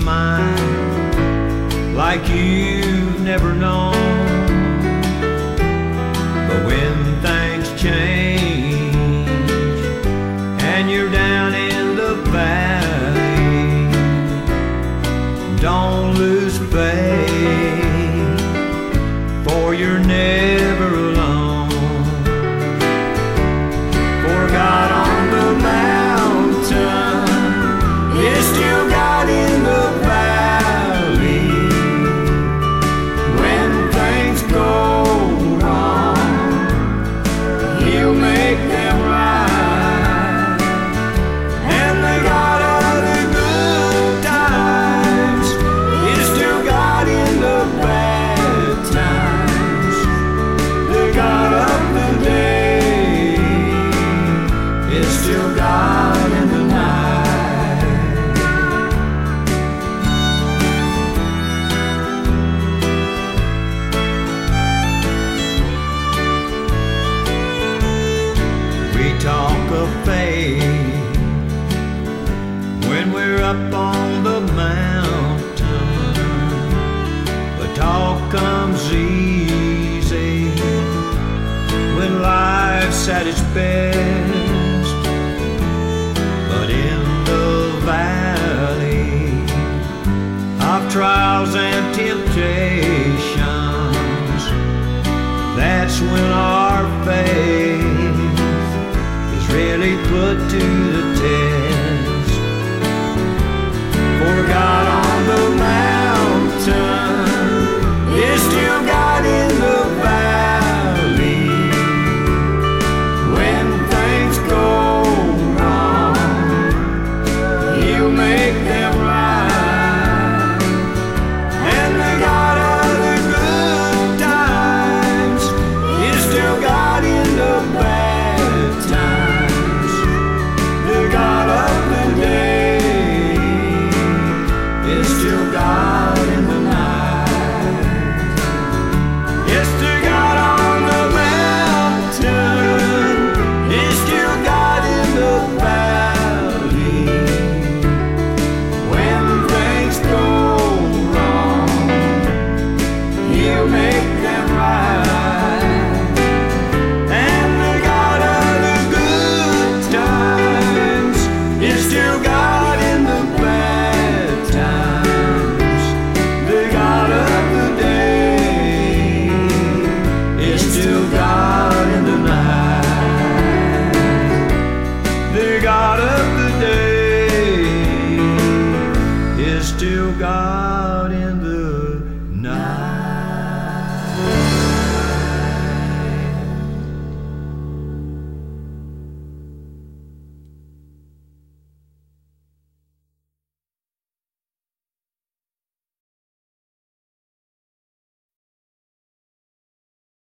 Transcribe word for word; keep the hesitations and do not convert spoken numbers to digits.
mind like you've never known. But when things change and you're down in the valley, don't lose faith, for you're never alone. For God on the mountain is still God in the valley. When things go wrong, He'll make them right. And the God of the good times is still God in the bad times. The God of the day is still God in the night. We talk of faith when we're up on the mountain, but talk comes easy when life's at its best. But in the valley of trials and temptations, that's when our faith is really put to the test. For God on the mountain is still God in the valley. When things go wrong, He'll make them right. And the God of the good times is still God in the bad times. The God of the day is still God in the night. Yes, the God on the mountain is still God in the valley. When things go wrong, He'll make them right. And the God of the good times is still God in the bad times. The God of the day is still God in the night. The God of the day is still God in the night.